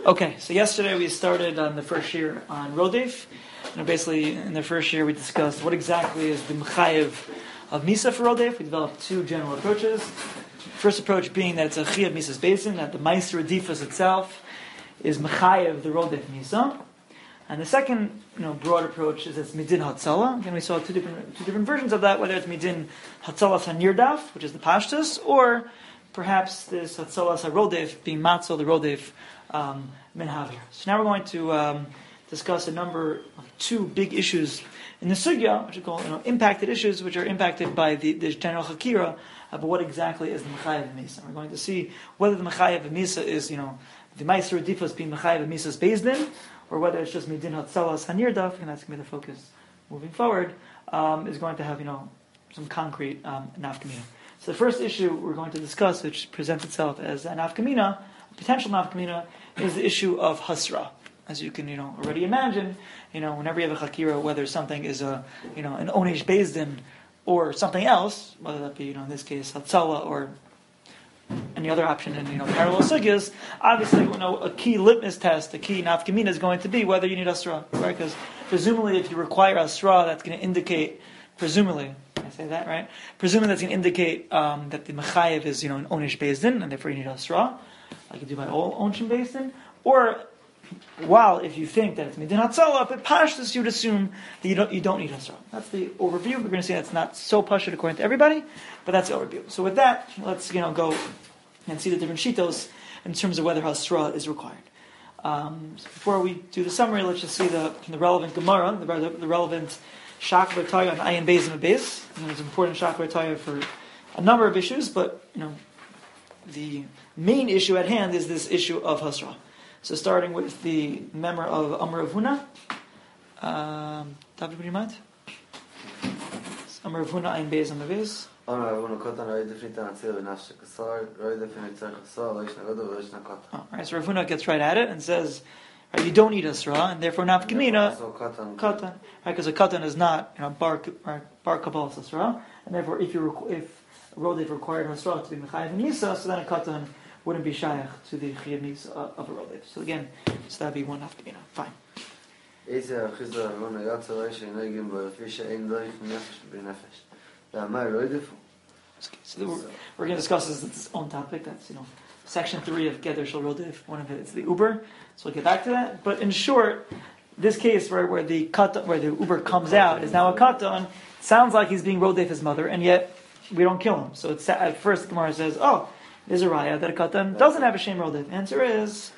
Okay, so yesterday we started on the first year on Rodef. Basically, in the first year we discussed what exactly is the Mechayev of Misa for Rodef. We developed two general approaches. First approach being that it's a Chiyav Misa's Basin, that the Meiser Adifas itself is Mechayev the Rodef Misa. And the second, broad approach is it's Midin Hatzalah. Again, we saw two different versions of that, whether it's Midin Hatzalah Hanirdaf, which is the Pashtus, or perhaps this Hatzalah Rodef being Matzel the Rodef Minhavir. So now we're going to discuss two big issues in the Sugya, which are called impacted issues, which are impacted by the general Hakira, but what exactly is the Mechayev Misa. We're going to see whether the Mechayev Misa is, the Meiser Adifas being Mechayev Misa's Bezdin, or whether it's just Midin Hatzalah Hanirdaf, and that's going to be the focus moving forward, is going to have, some concrete nafkamina. So the first issue we're going to discuss, which presents itself as a nafkamina, a potential nafkamina, is the issue of hasra. As you can, already imagine, whenever you have a chakira, whether something is an onish bezdin or something else, whether that be, in this case, hatzalah or any other option in, parallel sugyas, obviously, a key litmus test, a key nafkamina is going to be whether you need asra, right? Because presumably, if you require asra, that's going to indicate, presumably that's going to indicate that the mechayev is, an onish bezdin, and therefore you need asra, like you do by all onshim bezdin, or while if you think that it's midin hatzalah, if it pashtus, you'd assume that you don't need hasra. That's the overview. We're going to see that's not so pashut according to everybody, but that's the overview. So with that, let's go and see the different shitos in terms of whether hasra is required. So before we do the summary, let's just see the relevant Gemara, the relevant Shach V'Taya on Ayin Beis and Beis. It's important Shach V'Taya for a number of issues, but the main issue at hand is this issue of hasra. So starting with the memor of Amar Rav Huna. David, would you mind? Amar Rav Huna, Ayin Beis and Beis. Amar Rav Huna Kotan, Roi Defnita Natzil V'Nafshe Kasar, Roi Defnita Chasar, Lo Yishna Godo, Lo Yishna Kotan. Alright, so Rav Huna gets right at it and says, you don't need asra, and therefore nafkamina, Kotan. Right, because a Kotan is not, bar Kabbalah Asra, and therefore if Rodef required asra to be Mechayev and Misa, so then a Kotan wouldn't be shayach to the Chiyav Misa of a Rodef. So again, that'd be one nafkamina. Fine. So we're going to discuss this its own topic. That's section 3 of Geder Shel Rodef. One of it's the Uber. So we'll get back to that. But in short, this case where the Uber comes out is now a katan. Sounds like he's being Rodef his mother, and yet we don't kill him. So it's at first the Gemara says, there's a raya that a katan doesn't have a shem rodef. Answer is,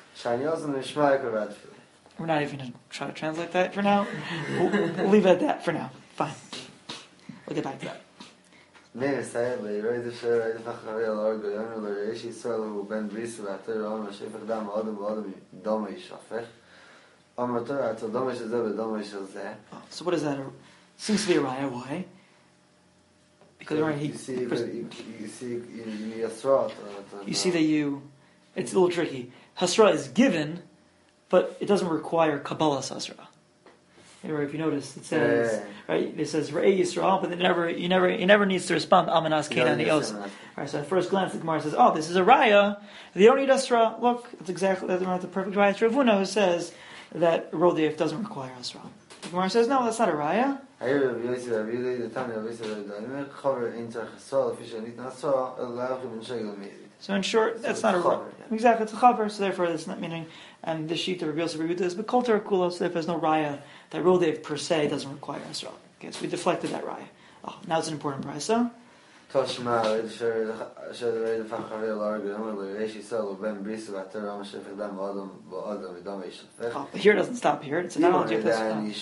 we're not even going to try to translate that for now. We'll leave it at that for now. Fine. We'll get back to that. So what is that? Seems to be a raya. Why? Because you see that it's a little tricky. Hasra is given, but it doesn't require Kabbalah Hasra. If you notice, it says it says Re'ei Yisrael, but he never needs to respond Amanas Kenan Eos. Right, so at first glance, the Gemara says, this is a raya. They don't need Hasra. Look, it's exactly the perfect raya. It's Rav Huna who says that Rodef doesn't require Hasra. The Gemara says, no, that's not a raya. So in short, that's not a raya. Exactly, it's a chaver, so therefore that's not meaning, and the sheet of Rabbi Yosef Rabbi Yehuda is Bekolter Kula, so therefore there's no raya that Rodef per se doesn't require Hasra. Okay, so we deflected that raya. Now it's an important raya. Toshma, here it doesn't stop here. It's an analogy of this.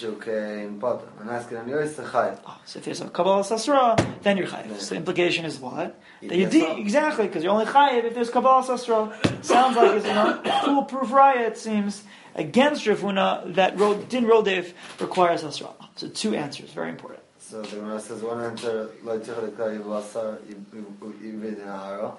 So if there's a Kabbalah Sasra, then you're chayiv. So the implication is what? That exactly, because you're only chayiv if there's Kabbalah Sasra. Sounds like it's a foolproof raya, it seems, against Rav Huna that Din Rodef requires Sasra. So two answers, very important. So the Gemara says one answer, like Tichalik Basar, Ibid in Ahara.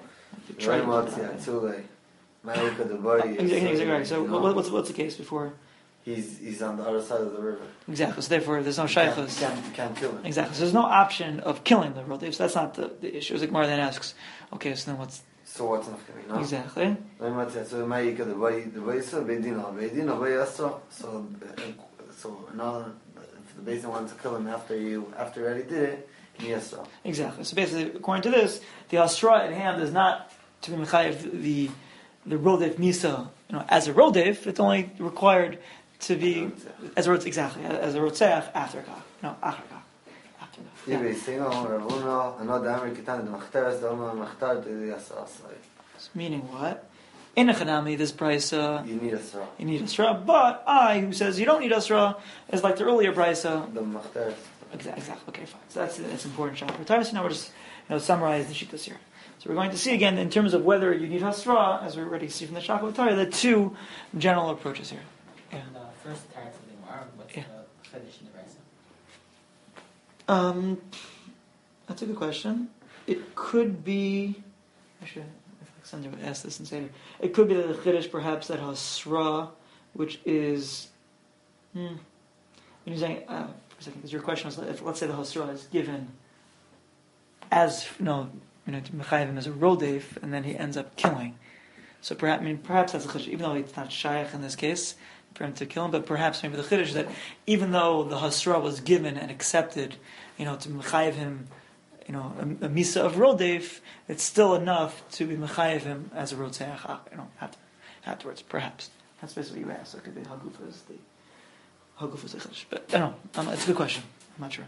Exactly. So what's the case before? He's on the other side of the river. Exactly. So therefore, there's no shaykhus. You can't kill him. Exactly. So there's no option of killing the Rodef. So that's not the issue. As the Gemara then asks, okay, so then what's So what's enough to me, no? Exactly. So my the way Bedin or Asra. So now if the Bedin wants to kill him after you already did it, yes. Exactly. So basically, according to this, the Asra at hand is not to be mechayev the Rodef Misa, as a Rodef. It's only required to be as a exactly as a Rotzeach after Kach. No, after Kach. After that. Meaning what? In a Chanami, this brisa You need Asra. you need Asra, but I, who says you don't need Asra, is like the earlier brisa. The Machtaras. Exactly. Okay, fine. So that's important. So now we're just summarize the shittas here. So we're going to see again in terms of whether you need hasra, as we already see from the Shachar V'Tarya, the two general approaches here. Yeah. And the first teretz of the Gemara, what's the chiddush in the brisa? That's a good question. It could be. Actually, if Alexander would ask this and say it could be that the chiddush perhaps that hasra, which is. When you're saying for a second, because your question was, if, let's say the hasra is given as to mechayev him as a rodef, and then he ends up killing. So perhaps that's a chiddush, even though it's not shaykh in this case for him to kill him. But perhaps maybe the chiddush that even though the hasra was given and accepted, to mechayev him, a misa of rodef, it's still enough to be mechayev him as a rotzeach. Afterwards, perhaps that's basically what you asked. So it could be hagufa is the chiddush. But I don't know. It's a good question. I'm not sure.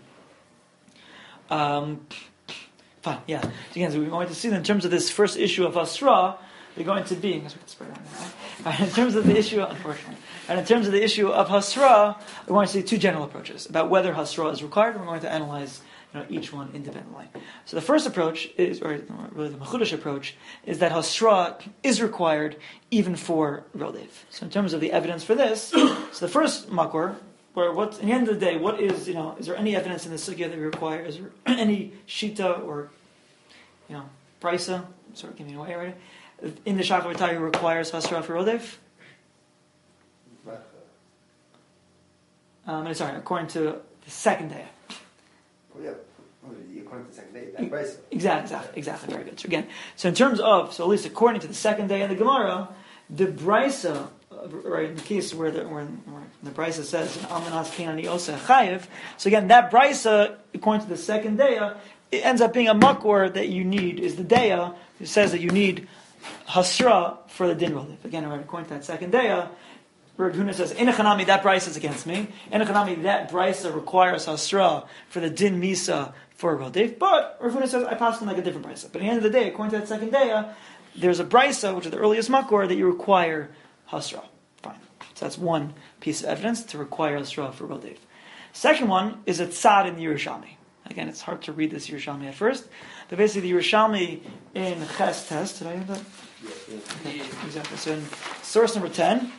Fine, yeah. So again, so we're going to see that in terms of this first issue of Asra, they're going to be, in terms of the issue, unfortunately, and in terms of the issue of Hasra, we're going to see two general approaches about whether Hasra is required, and we're going to analyze each one independently. So the first approach is, or really the Mechudesh approach, is that Hasra is required even for Rodev. So in terms of the evidence for this, so the first Makor, where at the end of the day, what is, is there any evidence in the Sugya that we require? Is there any Shita or, Brisa, sort of giving away already, in the Shachar V'Tarya requires Hasra for Rodev? According to the second day. Well, yeah, according to the second day, that Brisa. Exactly, very good. So in terms of, at least according to the second day in the Gemara, the Brisa, right, in the case where the Brisa says, Amanas Kinani Osa Chayev, so again, that Brisa, according to the second day, it ends up being a makor that you need, is the Deya, who says that you need Hasra for the Din Rodef. Again, according to that second Deya, Rav Huna says, In Echanami, that Brisa is against me. In Echanami, that Brisa requires Hasra for the Din Misa for Rodef. But Rav Huna says, I pass them like a different Brisa. But at the end of the day, according to that second Deya, there's a Brisa, which is the earliest makor, that you require Hasra. Fine. So that's one piece of evidence to require Hasra for Rodef. Second one is a tzad in the Yerushalmi. Again, it's hard to read this Yerushalmi at first. But basically, the Yerushalmi in Ches Test, did I have that? Yeah. Exactly. So in source number 10,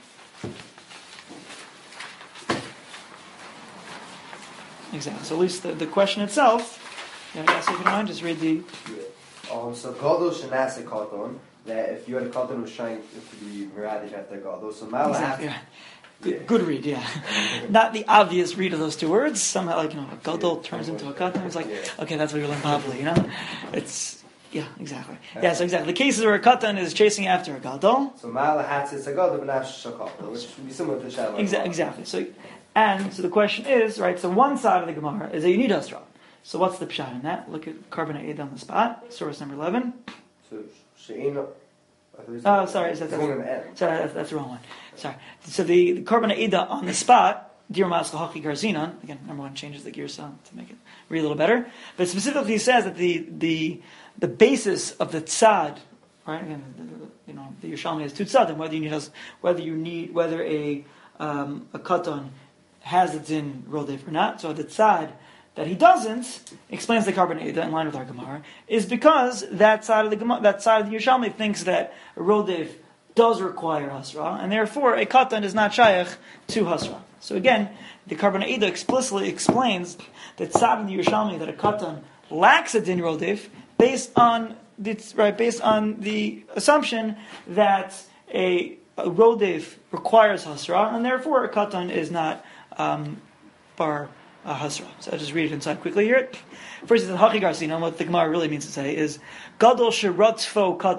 exactly. So at least the question itself, I guess if you don't mind, just read the... So Gadol Shanasa Katon, that if you had a Katon who's trying to be Miradish after Gadol, so Mala... Exactly, yeah. Good read, yeah. Not the obvious read of those two words. Somehow, a gadol turns into a katan. It's like, okay, that's what you learn properly, It's, yeah, exactly. Yeah, so exactly. The cases where a katan is chasing after a gadol. So Mala Hatzis a Gadol, but Nafsh Shakal, which would be similar to Shalom. Exactly. So the question is, right, so one side of the Gemara is that you need Hasra. So what's the pshat in that? Look at Carbon Eid on the spot, source number 11. So She'ena... Oh, sorry, that's the wrong one. Sorry. So the Carbon Eida on the spot, Dir Mascha Hachi Garzinan, again, number one changes the gear sound to make it read a little better, but specifically says that the basis of the tzad, right? Again, the Yerushalmi has two tzadim, whether a katan has it in Rodef or not. So the tzad that he doesn't, explains the Carbon Eida in line with our Gemara, is because that side of the Yerushalmi thinks that a Rodef does require Hasra, and therefore a Katan is not Shaykh to Hasra. So again, the Carbon Eida explicitly explains that tzad in the Yerushalmi, that a Katan lacks a Din Rodef, based on the assumption that a Rodef requires Hasra, and therefore a Katan is not bar Hasra. So I'll just read it inside quickly here. First, it says Hachi Garsina. What the Gemara really means to say is Gadol Sheratzfo Katan.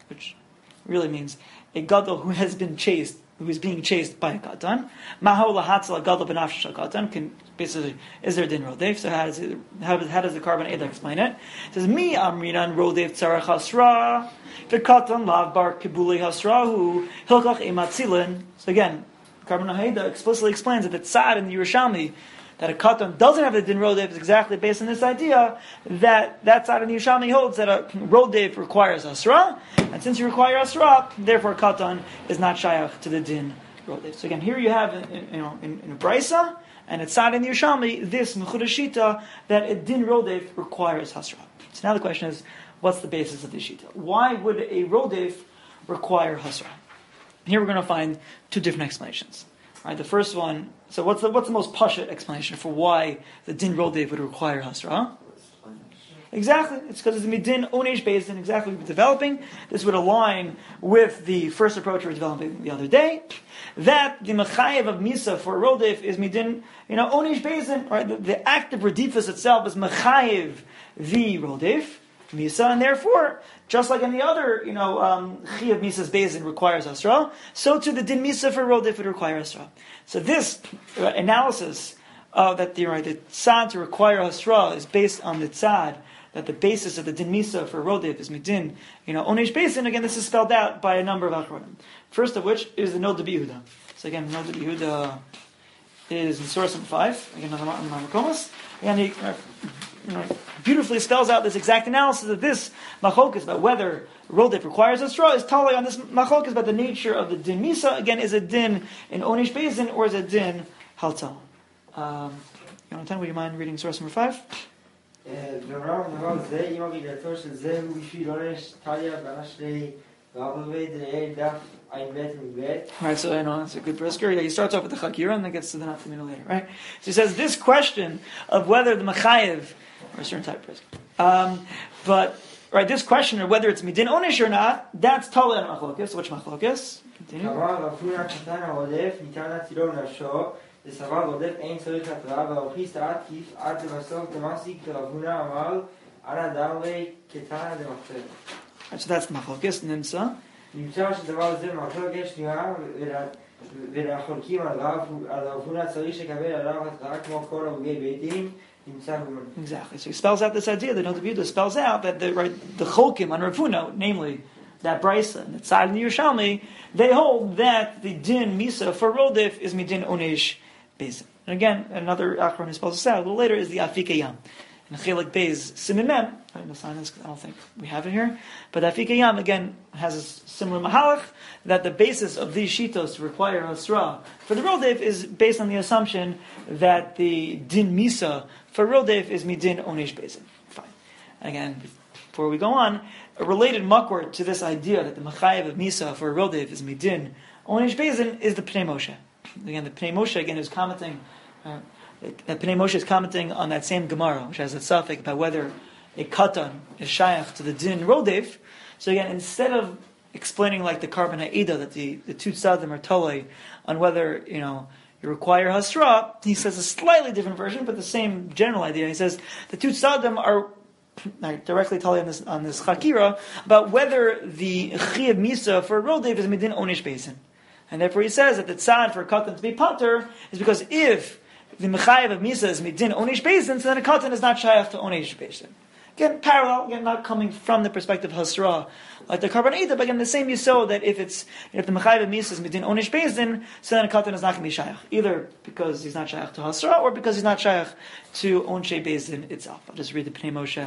which really means a gadol who has been chased, who is being chased by a katan. Mahu lahatzal gadol b'nafshesh katan can basically is there din rodef? So how does the Karban Eda explain it? It says mi amrinan rodef tzarach hasra v'katan lav bar kibuli hasrahu hilkach ematzilin. So again, Karban Eda explicitly explains that the tzad in the Yerushalmi that a katan doesn't have the din rodef is exactly based on this idea that tzad in the Yerushalmi holds that a rodef requires hasra, and since you require hasra, therefore katan is not shayach to the din rodef. So again, here you have in a brisa and a tzad in the Yerushalmi this mechudashita that a din rodef requires hasra. So now the question is, what's the basis of this shita? Why would a rodef require hasra? Here we're going to find two different explanations. Right, the first one. So what's the most pashut explanation for why the din rodef would require hasra? Exactly, it's because it's the midin onesh based in exactly what we're developing. This would align with the first approach we were developing the other day. That the mechayev of misa for rodef is midin, onesh based in, right? The act of redifus itself is mechayev the rodef misa, and therefore, just like any other, chi of misa's basin requires asra, so too the din misa for rodef would require asra. So this analysis that the tzad to require asra is based on the tzad that the basis of the din misa for rodef is midin, onesh basin. Again, this is spelled out by a number of achronim. First of which is the Nod B'Yehuda. So again, Nod B'Yehuda is in source number 5. Again, Makomas, and he beautifully spells out this exact analysis of this machlokes about whether rodef requires a straw is totally on this machlokes about the nature of the din misa. Again, is a din in onesh basin or is a din haltal? Yonatan, would you mind reading source number 5? Alright, so I know that's a good brisker. Yeah, he starts off with the Chakira and then gets to the Naftamina later, right? So he says this question of whether the Machayev, or a certain type of brisker, but right, this question of whether it's midin onesh or not, that's totally on machlokes. Which machlokes? Continue. Right, so that's machlokes. Nimsa. נמצא שדבר זה מחלוקת שנייה ולחולקים על אבונה צריך לקבל עליו התראה כמו כל הרוגי בית דין נמצא גמון. Exactly. So he spells out this idea, the Nod B'Yehuda spells out that the cholkim on Rav Huna, namely that brisa and the tzad in the Yerushalmi, they hold that the din misa for rodef is midin onesh basin. And again, another achron who spells this out a little later is the Afika Yam. And Chelik Beis Simin Mem, I don't think we have it here, but Afika Yam again has a similar mahalach that the basis of these shitos to require hasra for the rodef is based on the assumption that the din misa for rodef is midin onesh basin. Fine. Again, before we go on, a related makor to this idea that the machayev of misa for rodef is midin onesh basin is the Pnei Moshe. Again, the Pnei Moshe again is commenting. That Pnei Moshe is commenting on that same Gemara, which has a suffix about whether a katan is shayach to the din rodef. So again, instead of explaining like the Karban Ha'ida that the two tzadim are tolei on whether you require hasra, he says a slightly different version, but the same general idea. He says the two tzadim are directly tolei on this chakira about whether the chiyuv misa for rodef is midin onesh basin, and therefore he says that the tzad for a katan to be pater is because if the mechayev of misa is midin onesh basin, so then a katan is not shayach to onesh basin. Again, parallel, again, not coming from the perspective of hasra, like the Karban Eda, but again, the same yisod that if the mechayev of misa is midin onesh basin, so then a katan is not going to be shayach, either because he's not shayach to hasra, or because he's not shayach to onesh basin itself. I'll just read the Pnei Moshe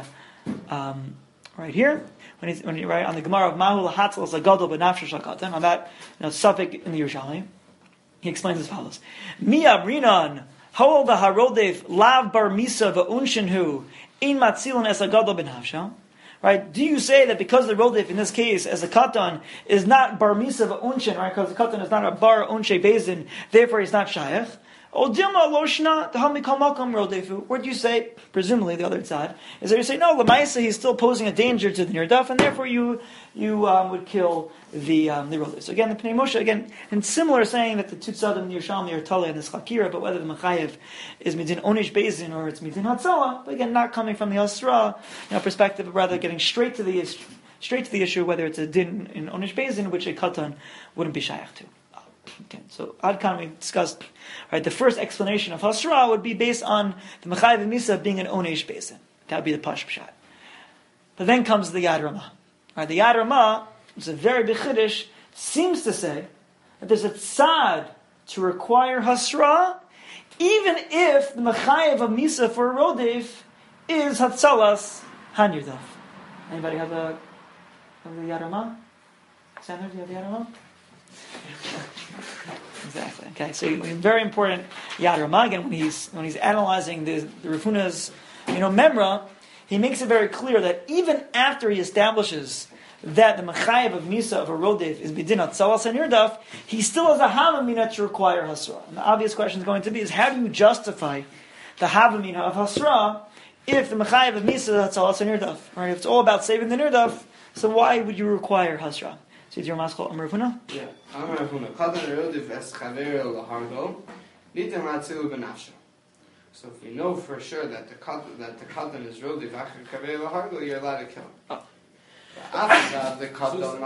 right here. When you write on the Gemara of Mahu lahatzal zagadol b'nafshesh katan, on that suffix in the Yerushalmi, he explains as follows: Mi abrinan ha'ol v'harodef lav bar misa v'unshinhu in matzilon es agadol b'nafsha. Right? Do you say that because the rodef in this case as a katan is not bar misa v'unshin, right? Because the katan is not a bar unshe bezin, therefore he's not shayach. Or do you say, presumably the other side, is that you say, no, Lamaisa, he's still posing a danger to the Nirdaf, and therefore you would kill the Rodef. So again, the Pnei Moshe, again, and similar saying that the two tzadim in Yerushalmi are Taleh and this Chakira, but whether the Machayev is Midin Onish Bezin or it's Midin Hatzala, but again, not coming from the Asra perspective, but rather getting straight to the straight to the issue whether it's a din in Onish Bezin, which a katan wouldn't be shaykh to. Okay, so Adkan we discussed, right, the first explanation of Hasra would be based on the Mechayev Misa being an Onish Bezin. That would be the Pash Pshat. But then comes the Yad Ramah. Right, the Yad Ramah, which is a very big chiddush, seems to say that there's a tzad to require Hasra, even if the Mechayev of Misa for a Rodef is Hatzalas Hanyurdaf. Anybody have the Yad Ramah? Sander, do you have the Yad Ramah? Exactly. Okay, so very important Yad Ramah, again, when he's analyzing the Rafuna's memra, he makes it very clear that even after he establishes that the Mechayev of Misa of a Rodef is Bidin Hatzalas and Yurdaf, he still has a Havamina to require Hasra. And the obvious question is going to be, is how do you justify the Havamina of Hasra if the Mechayev of Misa is Hatzalas and Yurdaf? Right? If it's all about saving the Yurdaf, so why would you require Hasra? So is your maskal Amar Ravuna? Yeah. Amar Ravuna. Katan Rodef es Chavero Lahardo, Nitem Hatzilu Benafsho. So if we know for sure that the katan is Rodef Achar Chavero Lahardo, you're allowed to kill him. Afagav the katan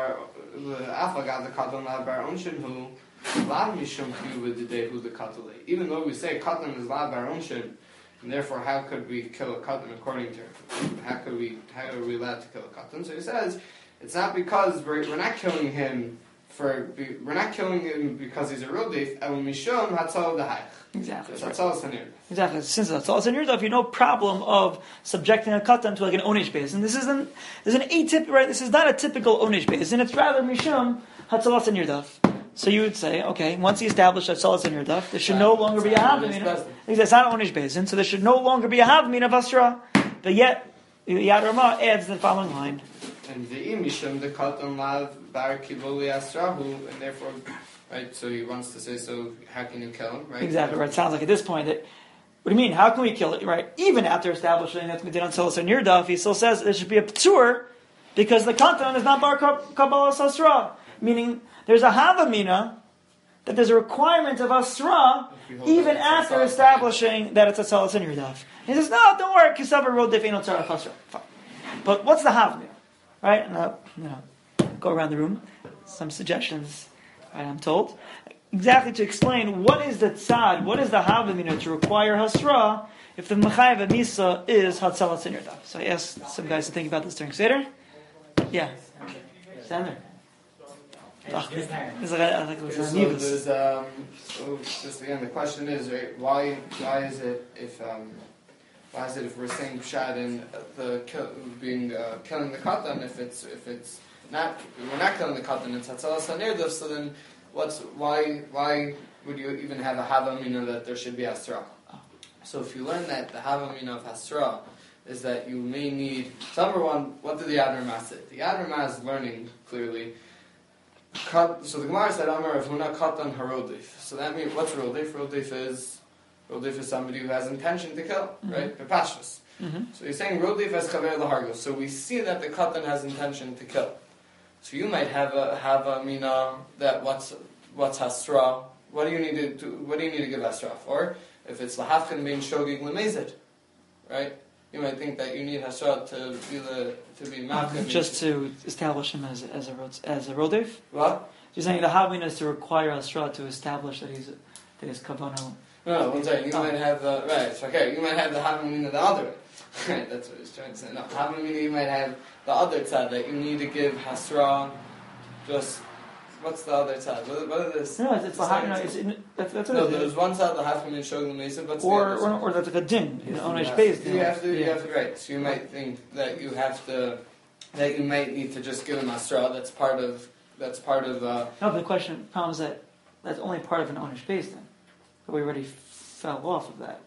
bar onshin who lav mishum with the day who the katale. Even though we say katan is lav bar onshin, and therefore how could we kill a katan according to how are we allowed to kill a katan? So he says it's not because we're not killing him because he's a rodef. El mishum hatzal dehayich. Exactly. Exactly. Since that's all in your you no problem of subjecting a katan to like an onish base. And this is an atypical, right? This is not a typical onish base, and it's rather mishum hatzalas in your daf. So you would say, okay, once he established hatzalas in your daf, there should no longer be a havamina. It's not an onish base, and so there should no longer be a havamina of Hasra. But yet, Yad Ramah adds the following line. And the mishum the katan lav bar kivoli asrahu, and therefore. Right, so he wants to say, so how can you kill him, right? Exactly, right. It sounds like at this point that, what do you mean, how can we kill it, right? Even after establishing that Medina Tzelos and Yurdaf, he still says there should be a p'tur, because the Katan is not bar Kabbalah Asra. Meaning, there's a Havamina, that there's a requirement of Asra, even after establishing that it's a Tzelos and Yurdaf. He says, no, don't worry, Kisava Rodef Eino Tzarech Asra. Fine. But what's the Havamina? Right? Now, go around the room, some suggestions. Right, I'm told exactly to explain what is the tzad, what is the havamina to require hasra if the mechayev of misa is hatzalas in your daf. So I asked some guys to think about this during Seder. Yeah, Sander. So just again, the question is, right? Why is it if we're saying pshat in killing the katan if it's not, we're not killing the katan, it's hatzalas hanirdav, so then why would you even have a havamina that there should be hasra? So if you learn that the havamina of hasra is that you may need, so number one, what did the Yad Ramah say? The Yad Ramah is learning clearly. So the Gemara said, Amar of Huna katan harodif. So that means, what's rodif? Rodif is somebody who has intention to kill, right? Bepashas. So you're saying rodif as chaver lahargo. So we see that the katan has intention to kill. So you might have a mina that what's hasra? What do you need to do? What do you need to give hasra for? If it's lahafkin being shogig lemezid, right? You might think that you need hasra to be mafkin. Just to establish him as a rodef. What? You're saying the havamina is to require hasra to establish that he's kavano. No, one second. You might have the right. Okay, you might have the havamina the other way. Right, that's what he's trying to say. No, havamina you might have the other tzad that you need to give hasra. Just what's the other tzad? What are this? No, it's the havamina. That's what it is. There's one tzad the havamina shogim mesa, but or that's like a din. Onesh based. You have to right. So you might think that you might need to just give him hasra. That's part of. No, but the problem is that that's only part of an onesh based then. But we already fell off of that.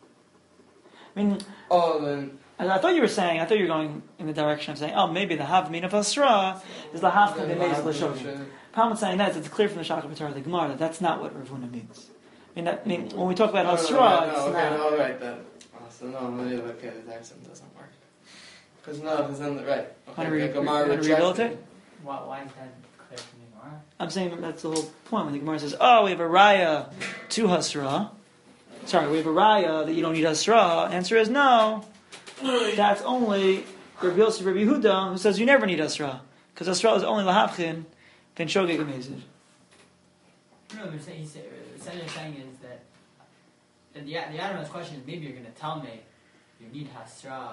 I mean, then I thought you were going in the direction of saying, maybe the havmin of Hasra is the hafka b'meis l'shogim. Problem with saying that is it's clear from the Shachar B'Torah the Gemara that that's not what Ravuna means. I mean, when we talk about Hasra, it's not. All right then. So no, maybe the accent doesn't work. Because it's in the right. Want to rehabilitate? Why is that clear from the Gemara? I'm saying that's the whole point. When the Gemara says, we have a raya to Hasra. Sorry, we have a raya that you don't need Hasra. Answer is no. That's only Rabbi Yossi, Rabbi Yehuda, who says you never need Asra, because Asra is only lahavchin, then shogeg amazed. No, they're saying, essentially saying is that the Adam's question is maybe you're going to tell me you need Hasra.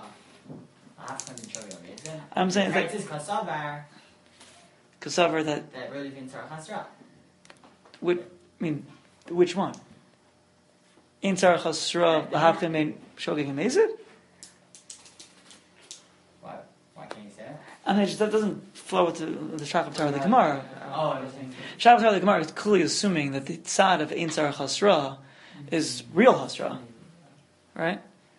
I'm saying that it's Kasavar that really means Hasra. Which one? In Tzarech Hasra lahavchin mean shogeg amazed? Why can't you say that? I mean, that doesn't flow with the Shachar Torah of the Gemara. Oh, I understand. Shachar Torah of the Gemara is clearly assuming that the tzad of Ein Tzarech Hasra is real Hasra, right?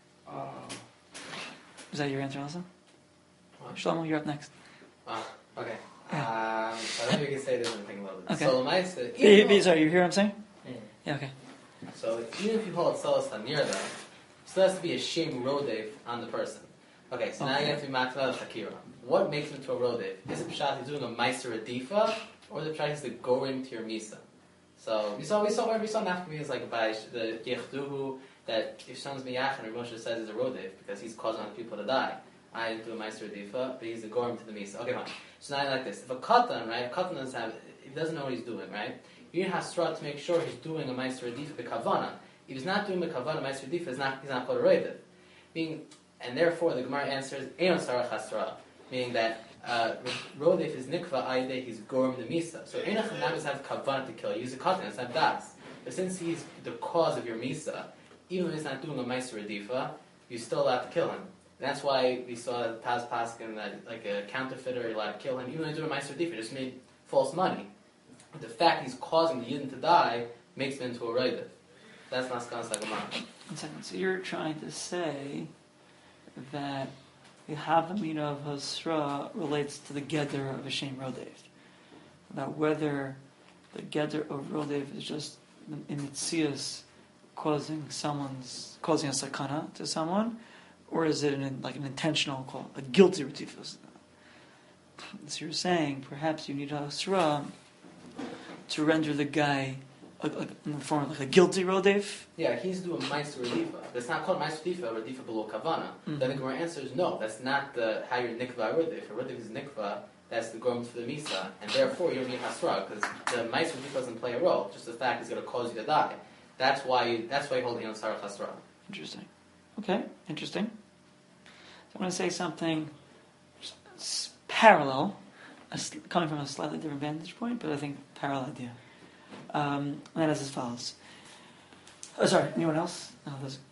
Is that your answer, also? Shlomo, you're up next. Okay. Yeah. So I think we can say this and think a little bit. Okay. So Lamaisa, Sorry, you hear what I'm saying? Yeah, okay. So even if you hold Solas Tanir, though, still has to be a Shem Rodef on the person. Okay, so now you have to be Matla Shakira. What makes him to a Rodef? Is it Pshat he's doing a Meiser Adifa, or is it Pshat he's the Gorim to your Misa? So we saw Nafkami is like by the Yechduhu, that if someone's Miyach and Moshe says is a Rodef, because he's causing other people to die. I didn't do a Meiser Adifa, but he's the Gorim to the Misa. Okay, fine. So now like this. If a Katan, right, Katan doesn't have, if he doesn't know what he's doing, right, you need Hasra to make sure he's doing a Meiser Adifa B'Kavana. If he's not doing B'Kavana, Meiser Adifa, he's not called a Rodef. And therefore the Gemara answers, Eon Sarach Hasra, meaning that Rodef is Nikva Aide, he's Gorim the Misa. So Einach Nam doesn't have Kavana to kill you, he's a Katan, it's not Das. But since he's the cause of your Misa, even though he's not doing a Meiser Adifa, you're still allowed to kill him. And that's why we saw that Taz Paskin, that like a counterfeiter, you're allowed to kill him, even though he's doing a Meiser Adifa, just made false money. But the fact he's causing the Yidden to die makes him into a Rodef. That's not Skanas Gemara. 1 second. So you're trying to say that the Havamina of Hasra relates to the Geder of Hashem Rodev. That whether the Geder of Rodev is just in Mitzias causing a sakana to someone, or is it an intentional call, a guilty retifus? So you're saying perhaps you need a Hasra to render the guy in the form of like a guilty Rodev? Yeah, he's doing Meiser Radifa. That's not called Meiser Radifa, Radifa below Kavana. Mm-hmm. Then the Gemara answers, no, that's not how you're Nikva Rodif. Rodif is Nikva, that's the Gorm for the Misa, and therefore you don't need Hasra, because the Meiser Radifa doesn't play a role, just the fact it's going to cause you to die. That's why you hold Eon Sarach Hasra. Interesting. Okay, interesting. So I want to say something parallel, coming from a slightly different vantage point, but I think parallel idea. And that is as follows. Sorry, anyone else? No.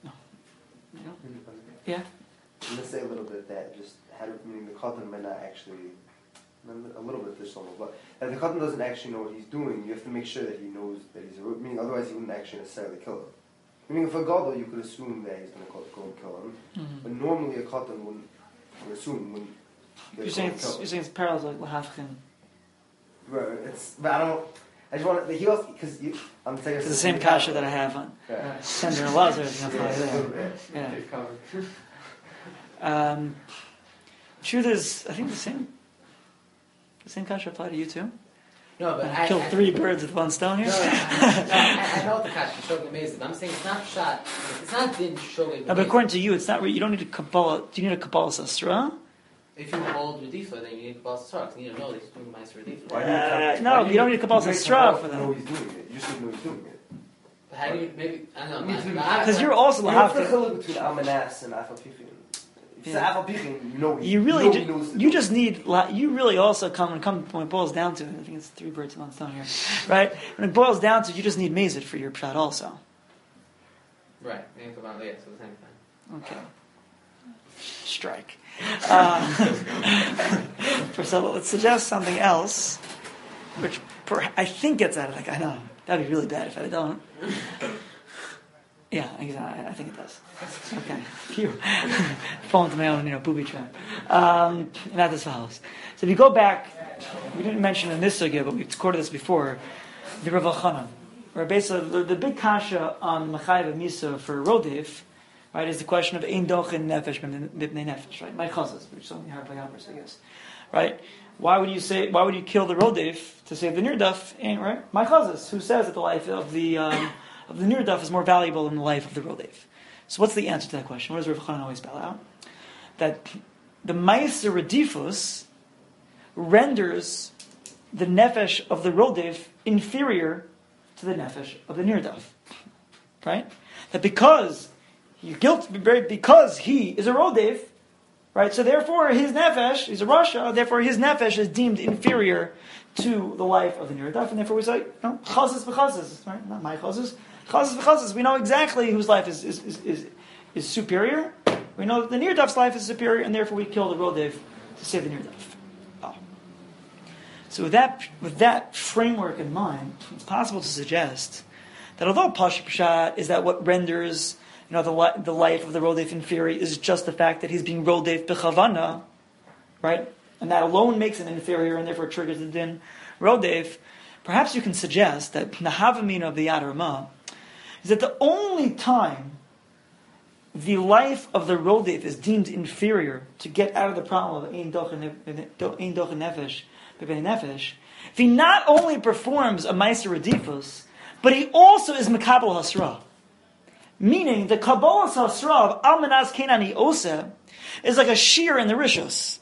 Yeah? I'm going to say a little bit that just meaning the Katan might not actually, a little bit this almost, but if the Katan doesn't actually know what he's doing, you have to make sure that he knows that he's a root, meaning otherwise he wouldn't actually necessarily kill him. Meaning if a Gadol, you could assume that he's going to go and kill him, but normally a Katan wouldn't assume. You're saying it's parallel to like Lahavchin. Right, but I don't. I just want to. He also because I'm saying it's the same kasha that I have on Sender and Lazar. Yeah. Truth is, I think the same kasha apply to you too. No, but I killed 3 birds with 1 stone here. I know the kasha showing amazing. But I'm saying it's not shot. It's not din showing. But according to you, it's not. You don't need a Kabbalah. Do you need a Kabbalah Sasra? If you hold Radifa, then you need Kabbalah Sasra, because you need to know that he's doing Meiser Radifa. No, you don't need a Kabbalah Sasra for that. No, he's doing it. You just know he's doing it. But how do you, maybe, I don't know. Because you're also What's the chiluk between Amanas and Afapichin? If it's Afapichin, you know he knows. You just need, you really also when it boils down to it, I think it's 3 birds with 1 stone here, right? When it boils down to it, you just need Mazid for your pshat also. Right, and Kabbalah, yeah, so the same thing. Okay. Strike. So let's suggest something else, which I think gets at it. I know that'd be really bad if I don't. Yeah, I think it does. Okay, phew. Fall into my own, booby trap. Not as follows. So if you go back, we didn't mention in this sugya, but we've quoted this before. The Rav Elchanan, where basically the big kasha on Machayev Misa for Rodif. Right, is the question of ein dochin nefesh mipnei nefesh, right? My chazas, which is something hard by Yappers, I guess. Right? Why would you kill the rodef to save the nirdaf? Ain't right? My chazas, who says that the life of the nirdaf is more valuable than the life of the rodef? So what's the answer to that question? What does Rav Chanan always spell out? That the Meiser Redifus renders the nefesh of the Rodef inferior to the nefesh of the Nirdaf. Right? That because because he is a Rodef, right? So therefore his nefesh, he's a Rasha, therefore his nefesh is deemed inferior to the life of the Nirdaf, and therefore we say, chazes v'chazes, right? Not my chazes. Chazes v'chazes. We know exactly whose life is superior. We know that the Nirdaf's life is superior, and therefore we kill the Rodef to save the Nirdaf. Oh. So with that framework in mind, it's possible to suggest that although Pasha Pshat is that what renders the life of the Rodef inferior is just the fact that he's being Rodef b'chavana, right? And that alone makes him inferior and therefore triggers the din Rodef. Perhaps you can suggest that the Havamina of the Yad Ramah is that the only time the life of the Rodef is deemed inferior to get out of the problem of Ein Doch Nefesh, B'Bnei Nefesh, if he not only performs a Meiser Redifus, but he also is Mekabel Hasra. Meaning, the Kabbalah Hasra of Almanas Kenani Ose is like a shear in the Rishos.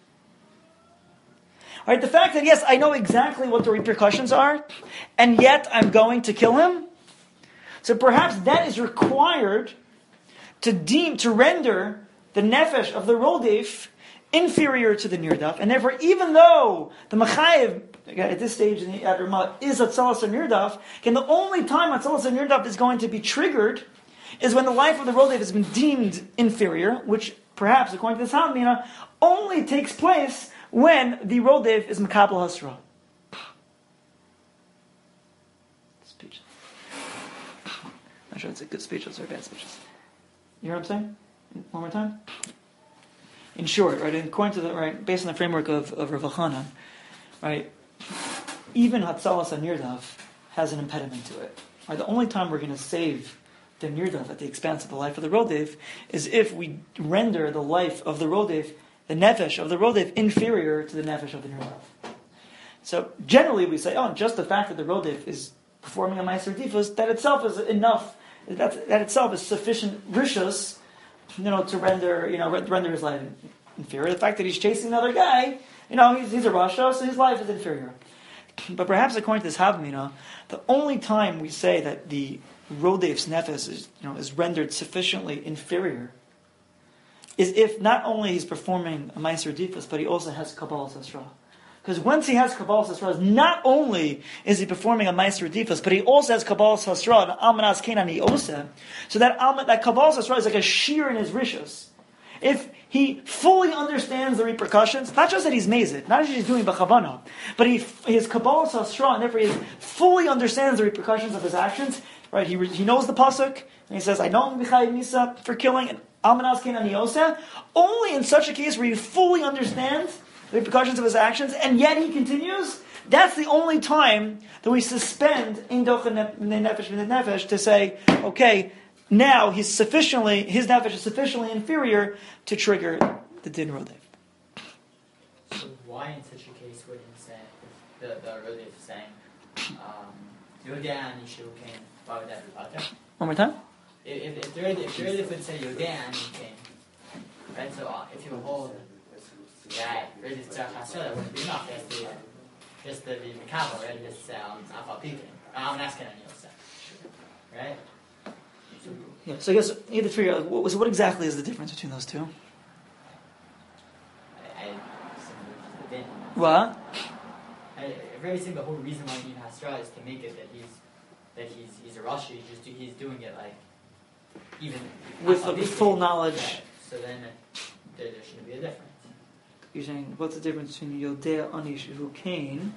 Right? The fact that, yes, I know exactly what the repercussions are, and yet I'm going to kill him. So perhaps that is required to render the nefesh of the Rodef inferior to the Nirdaf, and therefore, even though the Machayev at this stage in the Yad Ramah is Atzalas and Nirdaf, the only time Atzalas and Nirdaf is going to be triggered is when the life of the Rodef has been deemed inferior, which perhaps, according to this Havamina, only takes place when the Rodef is Mekabel Hasra. Speech. I'm not sure it's a good speeches or bad speeches. You hear what I'm saying? One more time? In short, right, according to based on the framework of Rav Elchanan, right, even Hatzalas and Nirdaf has an impediment to it. Right, the only time we're going to save the Nirdaf at the expense of the life of the Rodef is if we render the life of the Rodef, the nefesh of the Rodef, inferior to the nefesh of the Nirdaf. So generally we say, just the fact that the Rodef is performing a Meiser Difus, that itself is enough. That itself is sufficient rishus, to render his life inferior. The fact that he's chasing another guy, he's a Rasha, so his life is inferior. But perhaps according to this Havamina, the only time we say that the Rodef's nefesh is rendered sufficiently inferior is if not only he's performing a Meiser Difus, but he also has Kabbalah Sasra. Because once he has Kabbalah Sasra, not only is he performing a Meiser Difus, but he also has Kabbalah Sasra, and Almanas Kenani Ose. So that Kabbalah Sasra is like a shear in his rishos. If he fully understands the repercussions, not just that he's mazed, not just he's doing b'chavana, but he has Kabbalah Sasra, and therefore he fully understands the repercussions of his actions. Right? He knows the pasuk, and he says, "I know B'chai Misa for killing and Almanas Kenani Ose." Only in such a case where he fully understands the repercussions of his actions, and yet he continues, that's the only time that we suspend Ein Doch Nefesh B'Nei Nefesh to say, okay, now his nefesh is sufficiently inferior to trigger the din Rodef. So why in such a case would he say, the Rodef saying, Yodea and Yishu came, why would that be Pater? One more time? If the Rodef would say Yodea and he came, right, so if you hold, Rodef Tzach Hasra, that wouldn't be enough, just the Mikabel, right, just say, Afal Pikin, I'm asking on Yosef, right? Yeah, so I guess you have to figure out, what exactly is the difference between those two? What? Very saying the whole reason why you need Hasra is to make it that he's a Rashi, he's doing it like even with full knowledge. Right. So then there shouldn't be a difference. You're saying what's the difference between Yodea Anish who came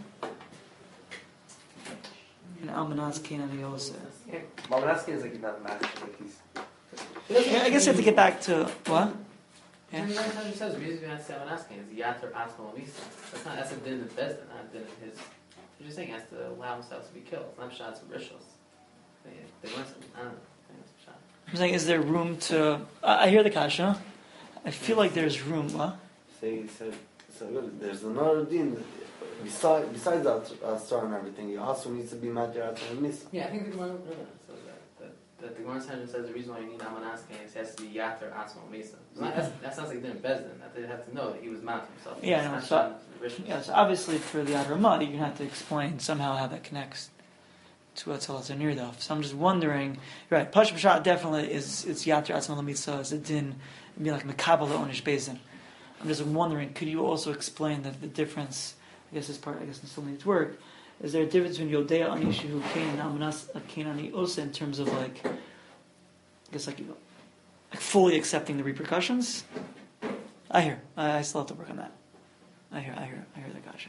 and Almanas Kain and Yosef? Almanas Kain is like not matched, like he's. I guess you have to get back to what? Yeah. The time he says the reason behind Almanas Kain is Yater Pascal Misa. That's a din of Bezdin, not a din of his. You're just saying he has to allow himself to be killed. Not shots of rituals. They want something. I don't know. I'm saying, is there room to? I hear the kasha. I feel like there's room. What? So there's another din besides that star and everything. He also needs to be matir and misa. Yeah, I think the Gemara says that that the Gemara Sanhedrin says the reason why you need Amanaskin is it has to be Yater Atzmo Mesa. That sounds like didn't Bezdin. That they have to know that he was mounting himself. Yeah, no, so obviously for the Adar Ramah, you're going to have to explain somehow how that connects to Atzalas and Nirdaf. So I'm just wondering, right, Pash B'Shat definitely it's Yater Atzmo L'Mitzah, is a din, it'd be like Mekabel Onish Bezin. I'm just wondering, could you also explain that the difference, I guess this part, it still needs work, is there a difference between Yodea Anishu who came and Amanas Kenani Osa in terms of like, I guess like fully accepting the repercussions? I still have to work on that. I hear the gotcha.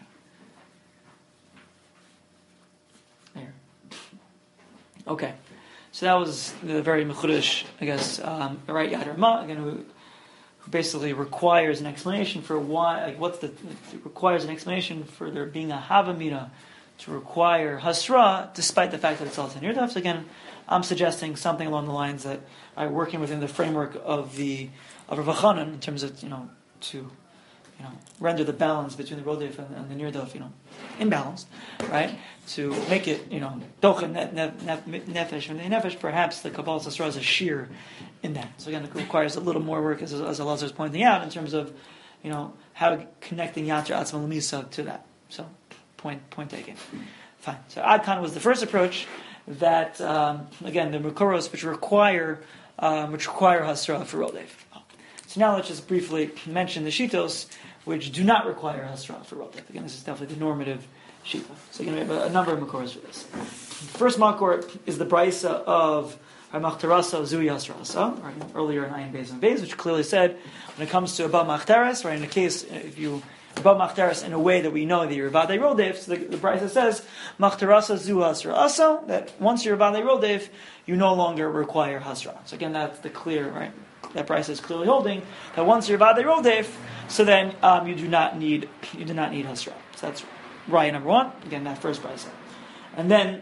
I hear. Okay. So that was the very Mechudesh, I guess, right Yad Ramah, again, who basically requires an explanation for why, like requires an explanation for there being a Havamina to require Hasra, despite the fact that it's all Tanir Daf. So again, I'm suggesting something along the lines that I'm working within the framework of Rav Chanan in terms of, to render the balance between the Rodef and the Nirdaf, imbalanced, right? To make it, Docha Nefesh and the Nefesh, perhaps the Kabbalah Sasra is a sheer in that. So again, it requires a little more work, as Elazar is pointing out, in terms of, how connecting Yatra Atzma L'Misa to that. So, point taken. Fine. So Adkan was the first approach that, again, the Mukoros which require Hasra for Rodef. So now let's just briefly mention the Shitos which do not require Hasra for Rodef. Again, this is definitely the normative Shita. So again, we have a number of Mukoros for this. The first Makor is the Braisa of Machtarasa Zui Hasrasa, right, earlier in Ayin Beis and Beis, which clearly said when it comes to Abba Machteres, right, in the case, if you Abba Machteres in a way that we know that you're Vade Rodef, so the Braisa says Machtarasa Zu Hasrasa, that once you're Vade Rodef, you no longer require Hasra. So again, that's the clear, right? That Braisa is clearly holding that once you're Vade Rodef, so then you do not need Hasra. So that's Raya number one. Again, that first Braisa, and then.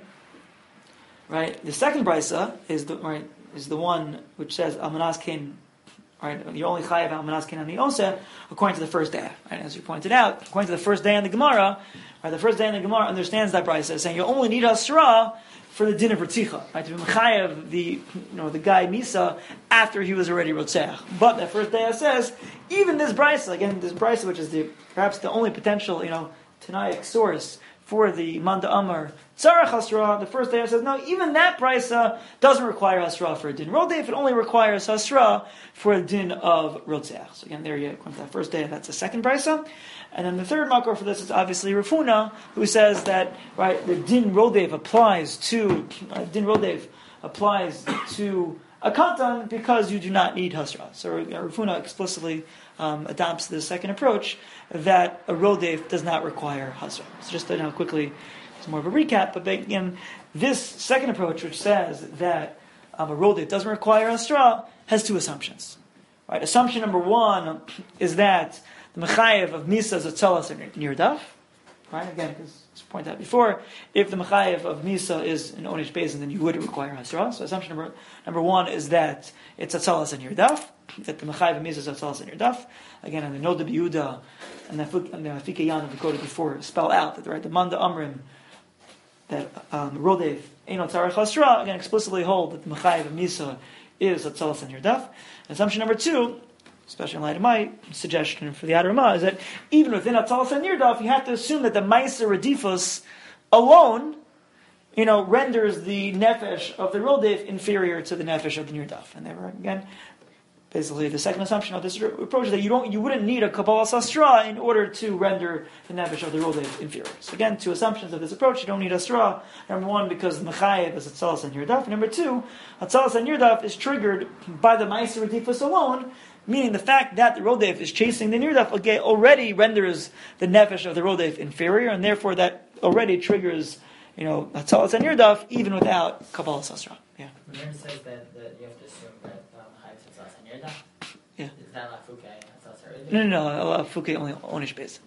Right, the second brisa is the one which says Almanas Kin. Right, you're only chayav Almanas Kin ani Osa according to the first day. Right, as you pointed out, according to the first day in the Gemara, right, the first day in the Gemara understands that brisa, saying you only need Hasra for the din of Ritzicha, right, to be mechayav the guy Misa after he was already Rotzeach. But that first day says even this brisa, again this brisa, which is perhaps the only potential Tanaic source for the Manda Amar Tzarech Hasra, the first day says, no, even that Braisa doesn't require Hasra for a din Rodef, it only requires Hasra for a din of Rotzeach. So again, there you go, that first day, that's the second Braisa. And then the third Makor for this is obviously Rafuna, who says that, right, the din Rodef applies to a Katan because you do not need Hasra. So Rafuna explicitly adopts the second approach that a Rodef does not require Hasra. So just to quickly, it's more of a recap, but again, this second approach, which says that a Rodef doesn't require Hasra, has two assumptions. Right? Assumption number one is that the Mechayev of Misa is a Tzalas and Nirdaf. Right? Again, because as pointed out before, if the Mechayev of Misa is an Onish Bezin, then you would require Hasra. So assumption number one is that it's a Tzalas and Nirdaf, that the Mechayev of Misa is a Tzalas and Nirdaf. Again, and the Noda B'Yehuda and the Afika Yan we quoted before spell out that the Manda Amrim that Rodef Eino Tzarech Hasra, again explicitly hold that the Mechayev of Misa is a Tzalas and Nirdaf. Assumption number two, especially in light of my suggestion for the Adar Ramah, is that even within Atzalas and Nirdaf, you have to assume that the Ma'aser Radifus alone, renders the Nefesh of the Rodef inferior to the Nefesh of the Nirdaf. And there, again, basically the second assumption of this approach is that you wouldn't need a Kabbalah Sasra in order to render the Nefesh of the Rodef inferior. So again, two assumptions of this approach: you don't need Asra. Number one, because the Mechayev is Atzalas and Nirdaf. Number two, Atzalas and Nirdaf is triggered by the Ma'aser Radifus alone, meaning the fact that the Rodef is chasing the Nirdaf already renders the Nefesh of the Rodef inferior, and therefore that already triggers, Atzalas and Nirdaf even without Kabbalah Sasra. Yeah. Remember it says that you have to assume that Chayiv Atzalas and Nirdaf? Yeah. Is that La Fuke Atzalas or No, Fuke only Onish based.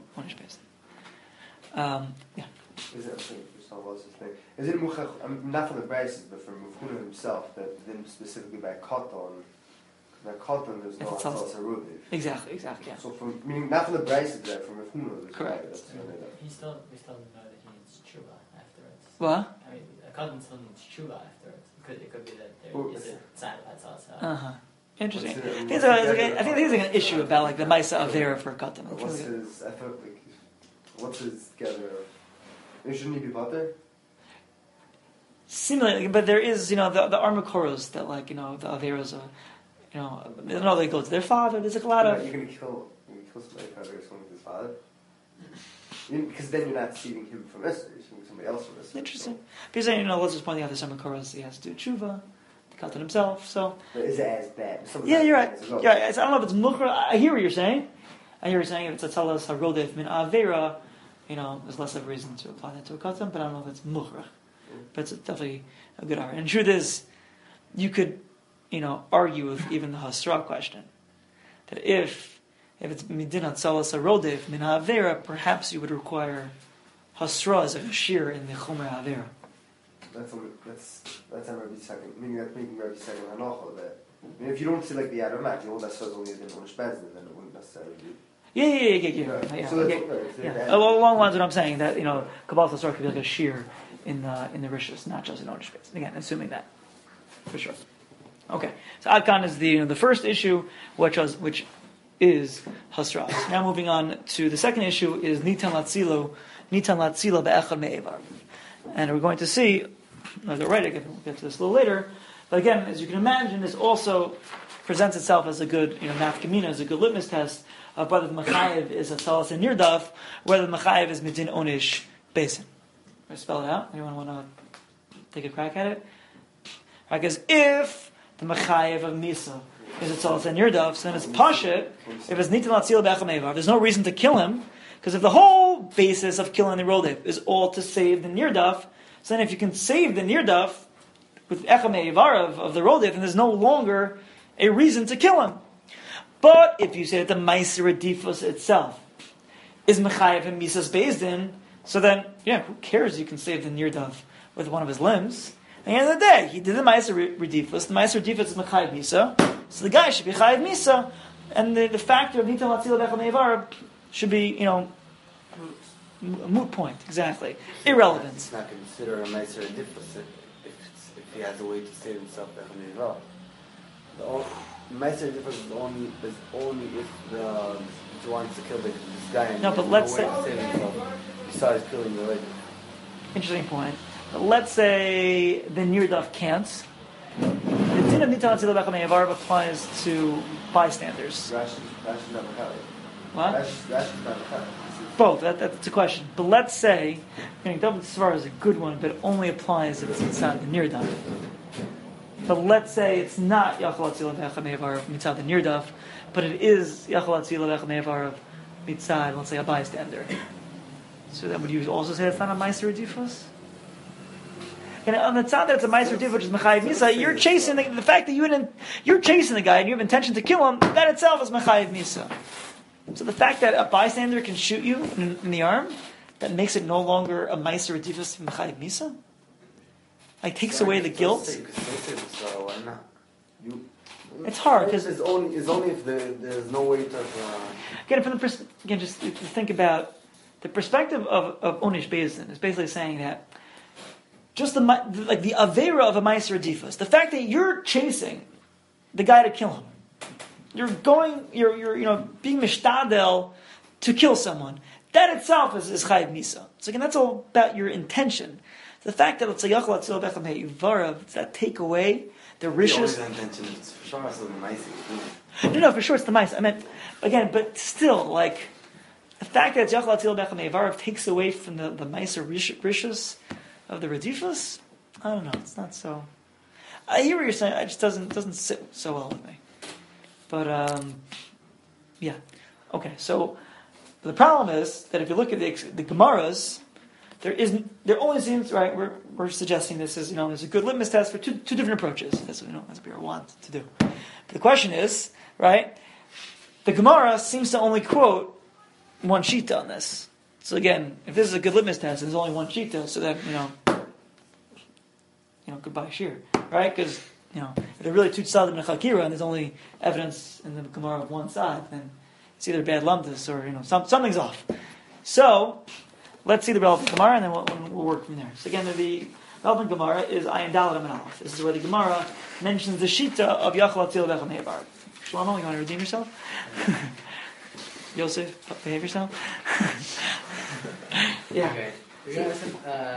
Yeah. Is it Muchach, not from the Braises, but from Mufuna himself, that then specifically by Katan, that Katan there's no Atzalas Rodef? Exactly, yeah. So meaning not from the Braises, but from Mufuna. Correct. we still know that he needs tshuva afterwards. What? I mean, Katan still needs tshuva afterwards. It could be that Well, there is a side of Hatzah. Uh-huh. Interesting. What's I it- think there's like an issue about like the Maisa Avera for Katan. What's his? I thought like, what's his gather of? Shouldn't he be butter? Similarly, but there is, the Armakoros that like, the Averas are, no, they go to their father. There's like a lot of. You're gonna kill somebody if there's someone with his father. Because then you're not saving him from Esther, you're saving somebody else from Esther. Interesting. But you're saying, let's just point out there's some Armakoros he has to do tshuva, to Katan himself. So. But is it as bad? Yeah, you're right. You're right. I don't know if it's mukhra. I hear what you're saying. I hear what you're saying. If it's a talas harodef min avera, there's less of a reason to apply that to a Katan. But I don't know if it's mukhra. But it's definitely a good argument. And the truth is, you could, argue with even the Hasra question. That if it's Midinat Salas Arodev Min Ha'avera, perhaps you would require Hasra as a shear in the Chomer Ha'avera. That's on Rabbi second. Meaning that's making Rabbi second hanocha that. If you don't see like the Adamak, you hold that says only in Onish Bezin, then it wouldn't necessarily be. Yeah. So that's Along the lines of what I'm saying, that Kabbalah Hasra could be like a shear in the Rishus, not just in Onish space. Again, assuming that, for sure. Okay, so Adkan is the first issue, which is Hasras. Now moving on to the second issue is Nitan Latzila be'echad me'evar, and we're going to see. As I write it, we'll get to this a little later. But again, as you can imagine, this also presents itself as a good, nafkamina, as a good litmus test of whether the Mechayev is a Salas and Nirdaf, whether the Mechayev is Midin Onish Basin. Can I spell it out? Anyone want to take a crack at it? Right, because if the Mechayev of Misa is a Salas and Nirdaf, so then it's Pashit. If it's Nitan Latzil Be'echamevar, there's no reason to kill him, because if the whole basis of killing the Rodef is all to save the Nirdaf, so then if you can save the Nirdaf with Echameivar of the Rodef, then there's no longer a reason to kill him. But if you say that the Meiser Adifus itself is Mechayev and Misa's Bezdin, so then, who cares? You can save the Nirdaf with one of his limbs. At the end of the day, he did the Meiser Redifus. The Meiser Redifus is Mechayev Misa, so the guy should be Chayev Misa, and the factor of Nitan Latzil Echameivar should be, a moot point, exactly. Irrelevant. It's not considered a Meiser Adifus if he has a way to save himself Echameivar. The Meiser Adifus is only if he wants to kill this guy and no, but he let's has no way to save himself besides killing the lady. Interesting point. But let's say the Nirdaf can't. The din of Nitan Latzil Echameivar applies to bystanders. Rashi's not Mechayev. What? Rashi's not Mechayev. Both. That's a question. But let's say, David Svar is a good one, but it only applies if it's inside the Nirdaf. But let's say it's not Yachal Atzila V'Echamevar mitzad the Nirdaf, but it is Yachal Atzila V'Echamevar mitzad, let's say, a bystander. So then would you also say it's not a Meiser Adifus? And on the tzad that it's a Meiser Adifus, which is Mechayev Misa, you're chasing the fact that you're chasing the guy and you have intention to kill him, that itself is Mechayev Misa. So the fact that a bystander can shoot you in the arm, that makes it no longer a Meiser Adifus Mechayev Misa? Like takes away the guilt? Why not? It's hard because it's only if there's no way to. Again, just to think about the perspective of Onish Bezdin is basically saying that just the avera of a Meiser Adifus, the fact that you're chasing the guy to kill him, you're being mishtadel to kill someone, that itself is chayiv misa. So again, that's all about your intention. The fact that it's a yachal atzil bechem he'ivarav, does that take away the rishus? The intention is for sure it's the mice. No, for sure it's the mice. I meant, again, but still, like, the fact that it's yachal atzil bechem he'ivarav takes away from the mice or rishus of the redifus. I don't know. It's not so. I hear what you're saying. It just doesn't sit so well with me. But yeah, okay. So the problem is that if you look at the Gemaras, there only seems right. We're suggesting this is there's a good litmus test for two different approaches. That's what we want to do. But the question is right. The Gemara seems to only quote one shita on this. So again, if this is a good litmus test, there's only one shita. So then goodbye shir, right? Because if they're really two tzadim and a chakira, and there's only evidence in the Gemara of one side, then it's either bad lamdas or something's off. So let's see the relevant Gemara, and then we'll work from there. So again, the relevant Gemara is Ayin Dalet and Aleph. This is where the Gemara mentions the Shita of Yachal Atzil Bechem Hevar. Shlomo, you want to redeem yourself? Yosef, behave yourself. Yeah. Okay. We got some.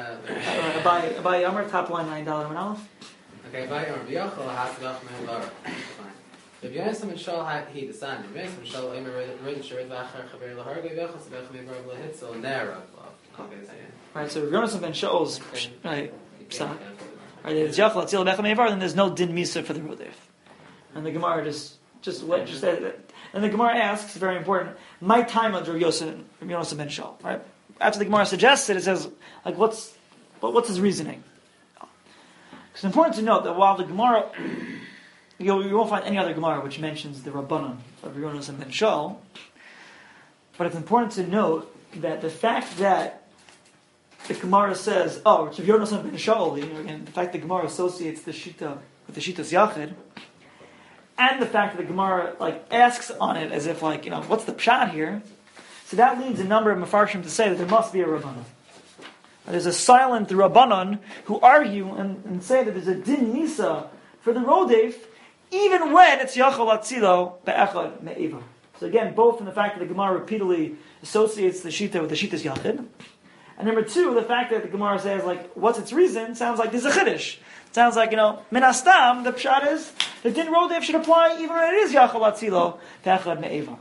Abai Amar, top line Ayin Dalet and Aleph. Okay, by Amar B'Yachal Hasgach Me'Var. Fine. If you answer Mishal he the son, if you answer Mishal Emer Ridin Sherid V'Achar Chaver L'Hargei V'Yachal Sebechem Me'Var L'Hitzel Nera. Okay, right. So Rav Yonasan ben Shaul's right. Psak. Right. It's Yachal Atzil Bechem Hevar. Then there's no din misa for the Rodef. And the Gemara just said that. And the Gemara asks, very important, my time under Rav Yonasan ben Shaul. Right. After the Gemara suggests it, it says like what's his reasoning? It's important to note that while the Gemara, you won't find any other Gemara which mentions the Rabbanan of Rav Yonasan ben Shaul, but it's important to note that the fact that the Gemara says, oh, it's Rav Yonasan ben Shaul, again, the fact that the Gemara associates the Shita with the Shitas Yachid, and the fact that the Gemara asks on it as if what's the pshat here? So that leads a number of Mefarshim to say that there must be a Rabbanan. There's a silent Rabbanan who argue and say that there's a din nisa for the Rodef, even when it's Yachal Atzilo Be'echad Me'evar. So again, both in the fact that the Gemara repeatedly associates the Shita with the Shitas Yachid, and number two, the fact that the Gemara says, what's its reason, sounds like there's a Chiddush. It sounds like, Minastam, the pshat is, the din Rodef should apply even when it is Yachal Atzilo Be'echad Me'evar.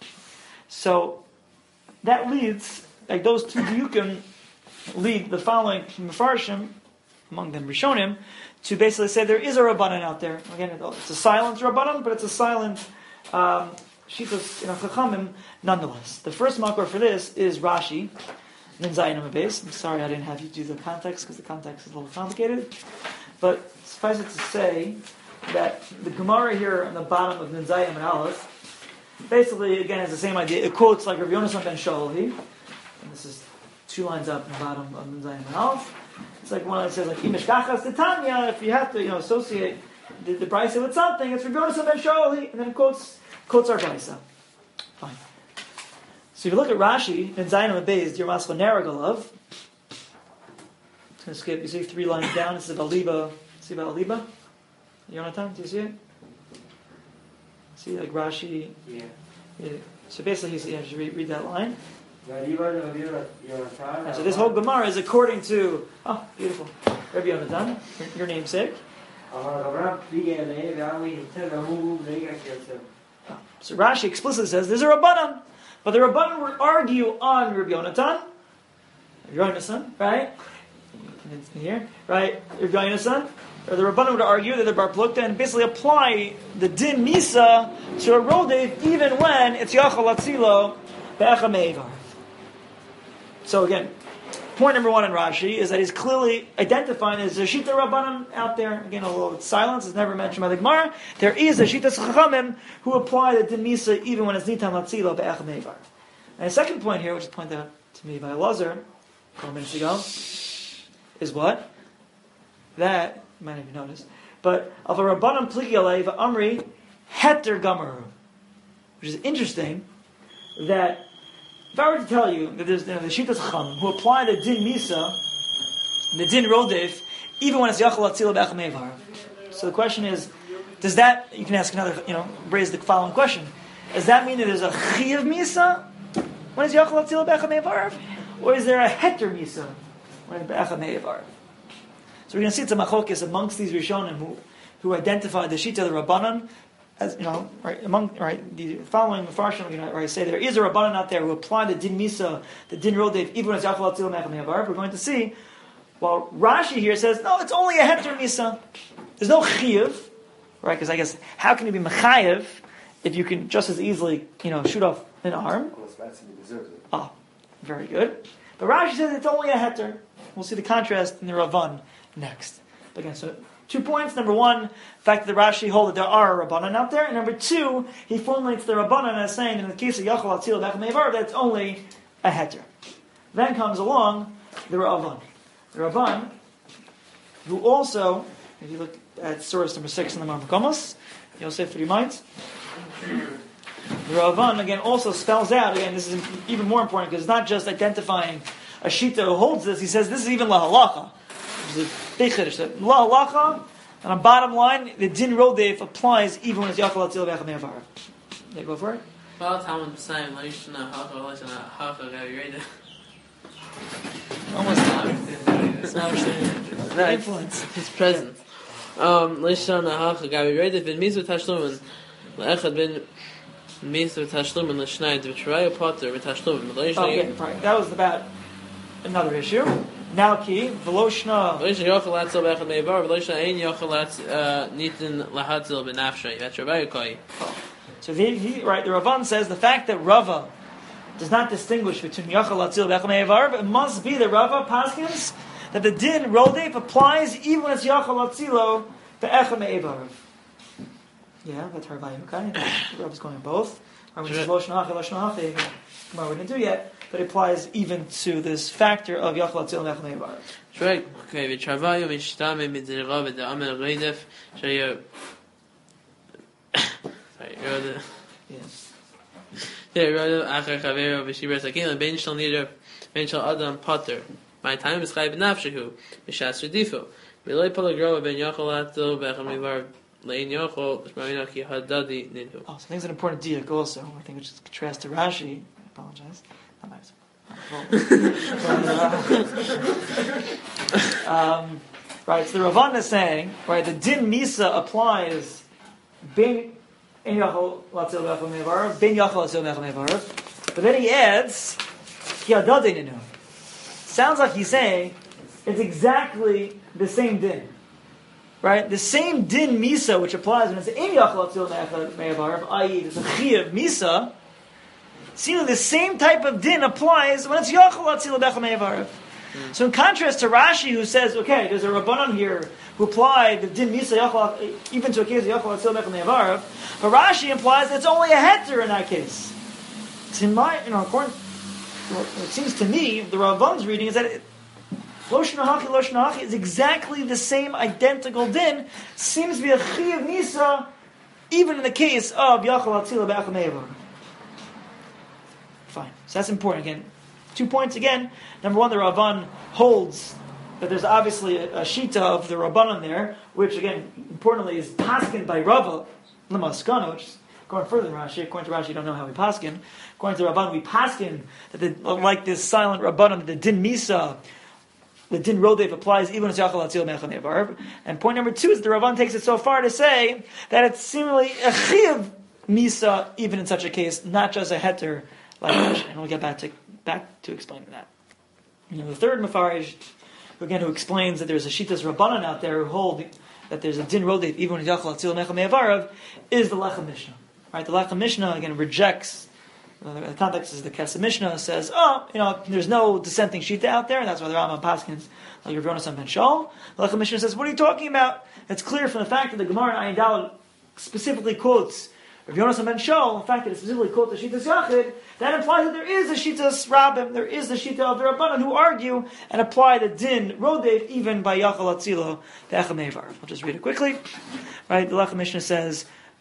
So, that leads, those two diukim lead the following Mefarshim, among them Rishonim, to basically say there is a Rabbanan out there. Again, it's a silent Rabbanan, but it's a silent Shitas Chachamim nonetheless. The first makor for this is Rashi, Nun Zayin Amud Beis. I'm sorry I didn't have you do the context, because the context is a little complicated. But suffice it to say that the Gemara here on the bottom of Nun Zayin Amud Aleph, basically, again, has the same idea. It quotes like Rav Yonasan ben Shaul, and this is 2 lines up in the bottom of Nun Zayin Amud Aleph. It's like one that says, Imish Kachas Titania, if you have to, associate the Brisa with something, it's Rav Yonasan ben Shaul, and then it quotes our Brisa. Fine. So if you look at Rashi, in Zayin Amud Beis, Dir Mascha Neragalov, it's going to skip, you see 3 lines down, it's about Liba. See about Liba? Yonatan, do you see it? See, Rashi. Yeah. So basically, just read that line. So this whole Gemara is according to beautiful Rabbi Yonatan, your namesake. So Rashi explicitly says there's a Rabbanan, but the Rabbanan would argue on Rabbi Yonatan, right? Here, right? Rabbi Yonatan. Or the Rabbanan would argue that the Bar Plukta and basically apply the din misa to a Rodef even when it's Yachal Atzilo Be'echa Me'evar. So again, point number 1 in Rashi is that he's clearly identifying there's a Shita Rabbanan out there. Again, although it's silence, it's never mentioned by the Gemara, there is a Shita Chachamim who apply the din misa even when it's Nitam Atzilo Be'echa Me'evar. And the second point here, which is pointed out to me by Elazar a couple minutes ago, is what? That you might have noticed, but of a Rabbanan Pliki Alei Amri Heter Gamaru, which is interesting. That if I were to tell you that there's the Shitas Chacham who apply the din misa, the din rodef, even when it's Yachal Atzila Be'echa Me'evar. So the question is, does that? You can ask another, raise the following question: does that mean that there's a Chiyav misa when it's Yachal Atzila Be'echa Me'evar, or is there a Heter misa when it's Be'echa Me'evar? So we're going to see it's a machlokes amongst these Rishonim who identify the Shita of the Rabbanan as the following Mefarshim say there is a Rabbanan out there who apply the din misa, the din rodef, even when it's Yachal Atzil Me'echa Me'evar. We're going to see. While Rashi here says no, it's only a heter misa. There's no chiyuv, right? Because I guess how can you be mechayev if you can just as easily shoot off an arm? Oh, very good. But Rashi says it's only a heter. We'll see the contrast in the Ravan next. Again, so 2 points. Number 1, the fact that the Rashi hold that there are a Rabbanan out there. And number 2, he formulates the Rabbanan as saying, in the case of Yachal Atzil Be'echa Me'evar, that it's only a heter. Then comes along the Ravan. The Ravan, who also, if you look at source number 6 in the Marmakomos, Yosef 3 minds. The Ravan, again, also spells out, again, this is even more important, because it's not just identifying a Shita who holds this, he says this is even La Halacha. Big Chiddush. The La Halacha, and on bottom line, the Din Rodef applies even when it's Yachal Atzil Be'echad Me'avarav. Yeah, go for it. Almost not. Influence. It's present. Leishana hacha gabi reid bin mizu tashlumen leechad bin mizu tashlumen leshnayid v'tzraya potter v'tashlumen. Okay, right. That was about another issue. Now, key v'loshna. Leishana yochel latzel be'echad me'avar v'leishana ein yochel nitin lahatzil b'nafshay v'tzraya koi. So right, the Ravan says the fact that Rava does not distinguish between Yachal Atzil and Be'echad Me'avar, it must be the Rava paskins that the Din Rodef applies even when it's Yachal Atzilo Be'echad Me'avar. Yeah, that's her value. Okay, the Rava's going on both. When it's Loshon Hachi, Loshon Hachi, we didn't do yet, but it applies even to this factor of Yachal Atzil and Be'echad Me'avar. Right. Okay. V'charvayu mishtame midzirga v'da'amel reidef shaya. Yes. Adam Potter. My time is chayv nafshehu b'shas redifo. V'loi polagrova ben yochol ato b'echamivar lein yochol b'shmaminaki hadadi ninhu. Oh, so I think it's an important diak also. I think which is contrast to Rashi. I apologize. Not nice. Right. So the Ravan is saying, right, the Din Misa applies ben Yachal Latzil Be'echad Me'avar, ben Yachal Latzil Be'echad Me'avar, but then he adds Ki hadadi ninhu. Sounds like he's saying it's exactly the same din. Right? The same din misa which applies when it's in Yachal Atzil Me'avar, i.e. there's a Chiyav misa, seemingly the same type of din applies when it's Yachal Atzil Me'avar. So in contrast to Rashi who says, okay, there's a Rabbanon here who applied the din misa Yachal, even to a case of Yachal Atzil Me'avar, but Rashi implies that it's only a heter in that case. To my, according well, it seems to me, the Ravan's reading is that Loshon Hachi is exactly the same identical din. Seems to be a Chiyav Nisa, even in the case of Yachal Atzila Be'echad Me'avar. Fine. So that's important. Again, 2 points again. Number one, the Ravan holds that there's obviously a shita of the Rabbanon there, which again, importantly, is paskin by Rava, Lamaskano, which is going further than Rashi. According to Rashi, you don't know how we paskin. According to the Rabban, we paskin that like this silent Rabbanon, the Din Misa, the Din Rodef applies even as Yachal Atzil Me'echad Me'avar. And point number two is the Rabban takes it so far to say that it's seemingly a Chiyav Misa, even in such a case, not just a heter like Rashi. And we'll get back to explaining that. The third Mefarish, again, who explains that there's a Shitas Rabbanon out there who hold that there's a Din Rodef even when Yachal Atzil Me'echad Me'avar, is the Lechem Mishnah. Right, the Lechem Mishnah again rejects. The context is the Kesef Mishnah says, there's no dissenting shita out there, and that's why the Rambam paskins like Rav Yonasan ben Shaul. The Lechem Mishnah says, what are you talking about? It's clear from the fact that the Gemara in Ayin Daled specifically quotes Rav Yonasan ben Shaul, the fact that it specifically quotes the Shitas Yachid, that implies that there is a Shitas Rabbim, there is the Shita of the Rabbanan who argue and apply the Din Rodef even by Yachal Atzilo Be'echad Me'avar. I'll just read it quickly. Right, the Lechem Mishnah says.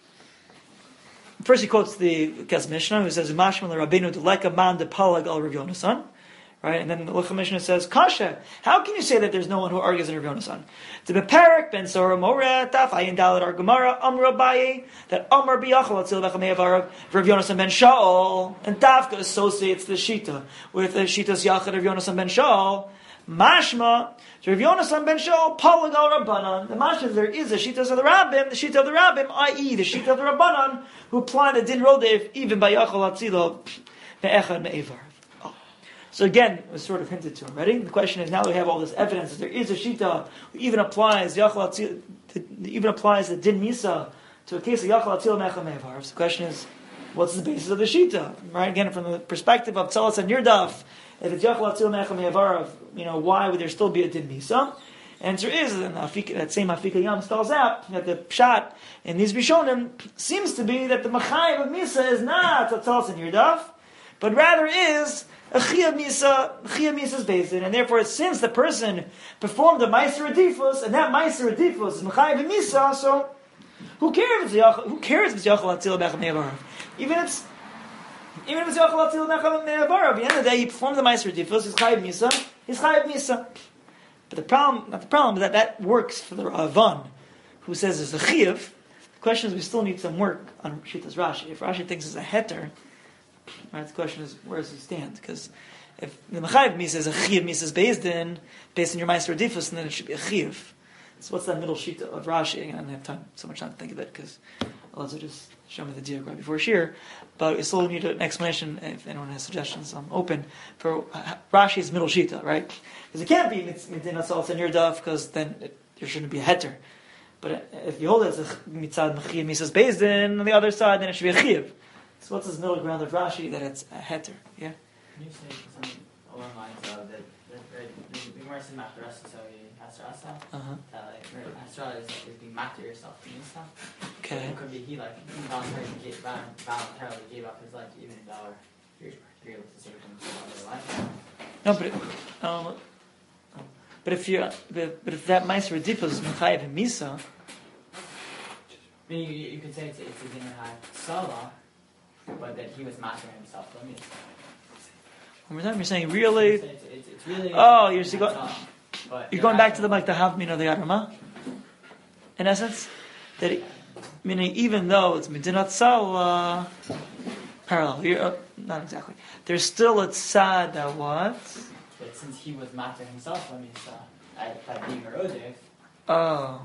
First, he quotes the Kesef Mishnah, who says, "Mashma leRabbeinu deleka man depalag al Rav Yonasan." Right, and then the Lechem Mishnah says, "Kasha, how can you say that there's no one who argues in Rav Yonasan?" To be Perik ben Sora Moreh Taf Ayin Daled Ar Gemara Amar Abaye that Amar B'Yachal Atzil Be'echad Me'avar Rav Yonasan ben Shaul, and Dafka associates the Shita with the Shitas Yachid Rav Yonasan ben Shaul. Mashma, Rav Yonasan ben Shaul, Palag al Rabbanan. The mashma there is a Shita of the Rabbim, the Shita of the Rabbim, i.e. the Shita of the Rabbanan, who apply the Din Rodef even by Yachal Atzilo Be'echad Me'avar. So again, it was sort of hinted to already. The question is, now that we have all this evidence that there is a Shita who even applies Yachal Atzilo, even applies the Din Misa to a case of Yachal Atzilo Be'echad Me'avar. So the question is, what's the basis of the Shita? Right? Again, from the perspective of Tzalas and Nirdaf, if it's Yachal Atzil Me'echad Me'avar, why would there still be a Din Misa? Answer is, and that same Afika Yam spells out, that the Pshat in these Rishonim seems to be that the Machayev of Misa is not Tzalas and Nirdaf, but rather is a Chiyav Misa's basin, and therefore since the person performed a Meiser Adifus, and that Meiser Adifus is Machayev of Misa, so who cares if it's Yachal Atzil Be'echad Me'avar? Even if it's Yachal Atzil Be'echad Me'avar, at the end of the day, he performed the Meiser Difus, he's Chayiv Misa. But the problem, not the problem, is that works for the Ravan, who says there's a chiyuv. The question is, we still need some work on Shitas Rashi. If Rashi thinks it's a heter, right, the question is, where does he stand? Because if the Mechayev Misa is a chiyuv, Misa is based on your Meister Adifus, and then it should be a chiyuv. So what's that middle sheet of Rashi? Again, I don't have so much time to think of it, because I'll also just show me the diagram before Shir. But we still need an explanation. If anyone has suggestions, I'm open for Rashi's middle shita, right? Because it can't be Midin Asal in your daf, because then there shouldn't be a heter. But if you hold it as a mitzad mechiyah misas based in on the other side, then it should be a chiyuv. So what's this middle ground of Rashi that it's a heter? Yeah. Can you say something along the lines of that? The Gemara says machras, so hasrasa. Hasra is being mad to yourself. Okay. It could be he voluntarily gave up his life, even though you're able to save him from other life. No, but if that Meiser Adifus is Mechayev and Misa, I mean, you could say it's a dinner high Salah, but that he was mastering himself. Let me. One more time, you're saying really? It's really. Oh, you're going back to the Havmin of the Arama. In essence, meaning even though it's Medinat Salah, parallel. Not exactly. There's still a tzad that what? But since he was mastering himself, let me by being a Rodef. Oh.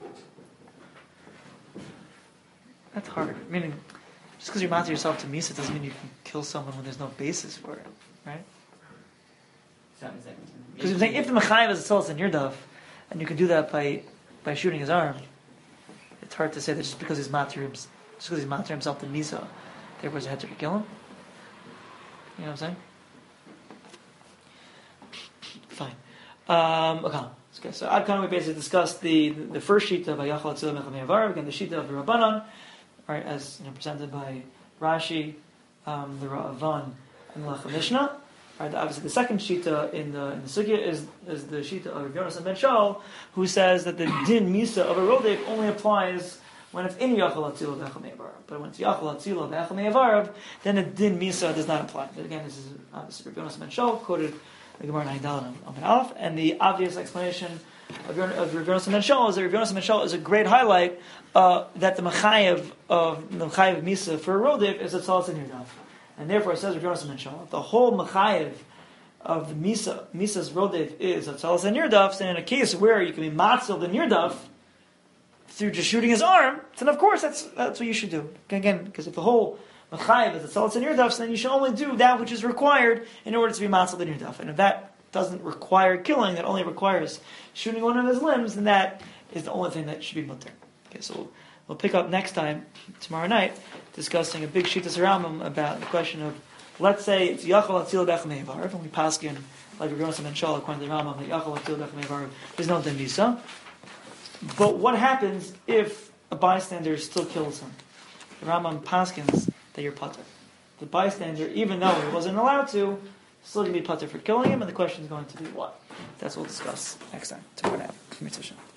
That's hard. Meaning, just because you matter yourself to Misa doesn't mean you can kill someone when there's no basis for it, right? Because you're saying if the Mechayev is a Tzolas in your daf, and you can do that by shooting his arm, it's hard to say that just because he's matter himself to Misa, therefore he had to kill him. You know what I'm saying? Fine. Okay. So Adkan we basically discussed the first sheet of Vayachal Atzil Mecham Yavar, again the sheet of the Rabbanan, right, as presented by Rashi, the Ra'avan, and the Lach Mishnah. Right, obviously the second shita in the sugya is the shita of Rav Yonasan ben Shaul, who says that the din misa of a rodef only applies when it's in Yachal Atzil V'Echel Me'avarav. But when it's Yachal Atzil V'Echel Me'avarav, then the din misa does not apply. But again, this is obviously Rav Yonasan ben Shaul quoted the Gemara Nine Daled on Aleph, and the obvious explanation of Rav Yonasan ben Shaul is that Rav Yonasan ben Shaul is a great highlight that the Mechayev misa for a rodef is a tzalas in Yirdav. And therefore, it says Rav Yonasan ben Shaul, the whole Mechayev of the Misa's Rodev is a Tzalas and Nirdaf, and in a case where you can be Matzel the Nirdaf through just shooting his arm, then of course that's what you should do. Again, because if the whole Mechayev is a Tzalas and Nirdaf, then you should only do that which is required in order to be Matzel the Nirdaf. And if that doesn't require killing, that only requires shooting one of his limbs, then that is the only thing that should be mutter. Okay, so we'll pick up next time, tomorrow night, discussing a big Shitas Rambam about the question of, let's say it's Yachal Atzil B'Echel Me'avarav, and we paskin like Rav Yonasan ben Shaul according to the Rambam that Yachal Atzil B'Echel Me'avarav is no din misa. But what happens if a bystander still kills him? The Rambam paskins that you're pater. The bystander, even though he wasn't allowed to, still going to be pater for killing him, and the question is going to be what? That's what we'll discuss next time, tomorrow night.